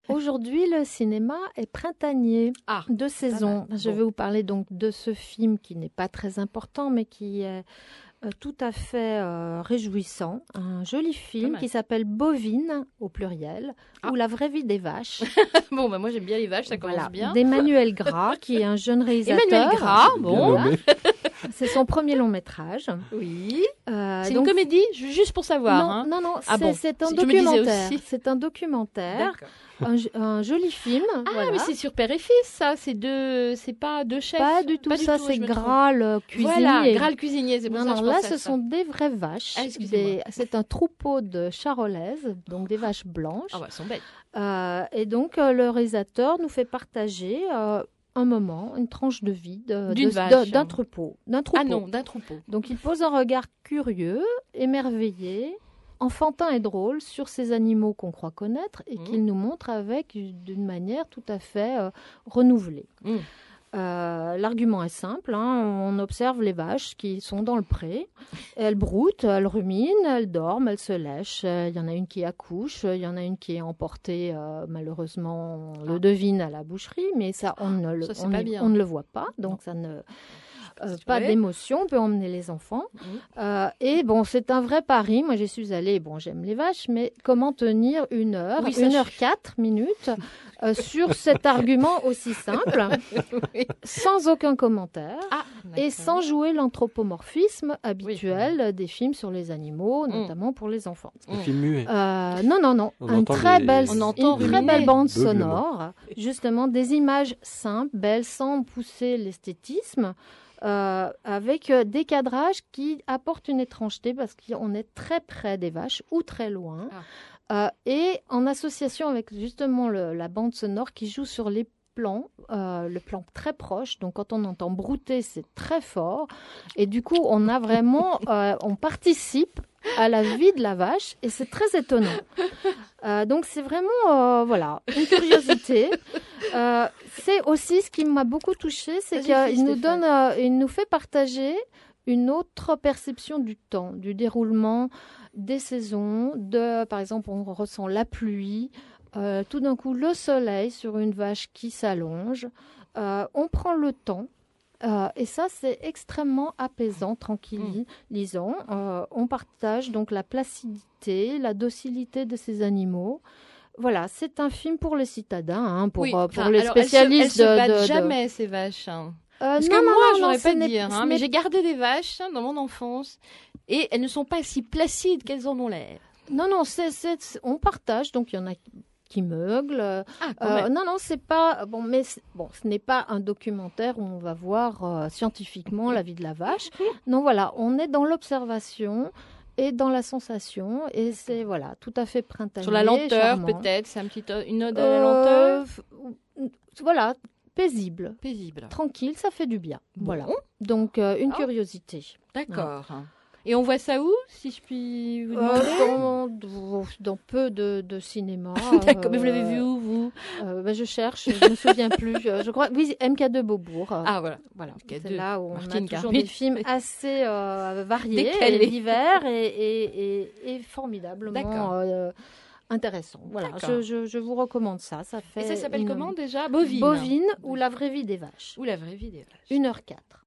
Aujourd'hui, le cinéma est printanier de saison. Je vais vous parler donc de ce film qui n'est pas très important, mais qui est tout à fait réjouissant. Un joli film qui s'appelle Bovine, au pluriel, ou La vraie vie des vaches. Bon, moi j'aime bien les vaches, ça commence bien. D'Emmanuel Gras, qui est un jeune réalisateur. Emmanuel Gras, bon. C'est son premier long métrage. Oui. C'est une comédie, juste pour savoir. Non, c'est un documentaire. C'est un documentaire. Un joli film. Mais c'est sur Père et Fils, ça. C'est pas deux chefs. Pas du tout, ça c'est Gras le cuisinier. Voilà, Gras le cuisinier, c'est pour ça que je là, pensais à ce ça. sont des vraies vaches. C'est un troupeau de charolaises, donc des vaches blanches. Elles sont belles. Et donc, le réalisateur nous fait partager un moment, une tranche de vie d'un troupeau. D'un troupeau. Donc, il pose un regard curieux, émerveillé, enfantin et drôle sur ces animaux qu'on croit connaître et qu'il nous montre d'une manière tout à fait renouvelée. L'argument est simple, on observe les vaches qui sont dans le pré, elles broutent, elles ruminent, elles dorment, elles se lèchent, il y en a une qui accouche, il y en a une qui est emportée, malheureusement on le devine à la boucherie, mais ça on ne le voit pas, donc ça ne... pas d'émotion, on peut emmener les enfants. Et bon, c'est un vrai pari. Moi, j'y suis allée. Bon, j'aime les vaches, mais comment tenir 1 heure, 1h04 minutes sur cet argument aussi simple, sans aucun commentaire et sans jouer l'anthropomorphisme habituel des films sur les animaux, notamment pour les enfants. Un film muet. Non. Une très belle bande sonore, justement des images simples, belles, sans pousser l'esthétisme. Avec des cadrages qui apportent une étrangeté parce qu'on est très près des vaches ou très loin. Et en association avec justement la bande sonore qui joue sur les plans, le plan très proche. Donc quand on entend brouter, c'est très fort. Et du coup, on a vraiment, on participe à la vie de la vache et c'est très étonnant. Donc c'est vraiment une curiosité. C'est aussi ce qui m'a beaucoup touchée, c'est qu'il nous fait partager une autre perception du temps, du déroulement des saisons. Par exemple, on ressent la pluie, tout d'un coup le soleil sur une vache qui s'allonge. On prend le temps. Et ça, c'est extrêmement apaisant, tranquillisant. On partage donc la placidité, la docilité de ces animaux. Voilà, c'est un film pour les citadins, pour les spécialistes. Elles se battent jamais, ces vaches. Parce que moi, j'aurais pas dire. Mais j'ai gardé des vaches dans mon enfance et elles ne sont pas si placides qu'elles en ont l'air. Non, on partage. Donc, il y en a qui meuglent. Non, c'est pas... mais ce n'est pas un documentaire où on va voir scientifiquement la vie de la vache. Non, voilà, on est dans l'observation et dans la sensation, et c'est tout à fait printanier. Sur la lenteur, charmant. peut-être, c'est une ode à la lenteur. Voilà, paisible, tranquille, ça fait du bien. Bon. Voilà, donc une curiosité. D'accord. Et on voit ça où, si je puis vous demander dans peu de cinéma. D'accord, mais vous l'avez vu où, vous je cherche, je ne me souviens plus. Je crois, oui, MK2 Beaubourg. Voilà. C'est là où Martine on a toujours Carmi. des films assez variés, Décalés. divers et formidablement intéressants. Voilà, je vous recommande ça. Et ça s'appelle comment déjà ? Bovine. Bovine ou La vraie vie des vaches. 1h04.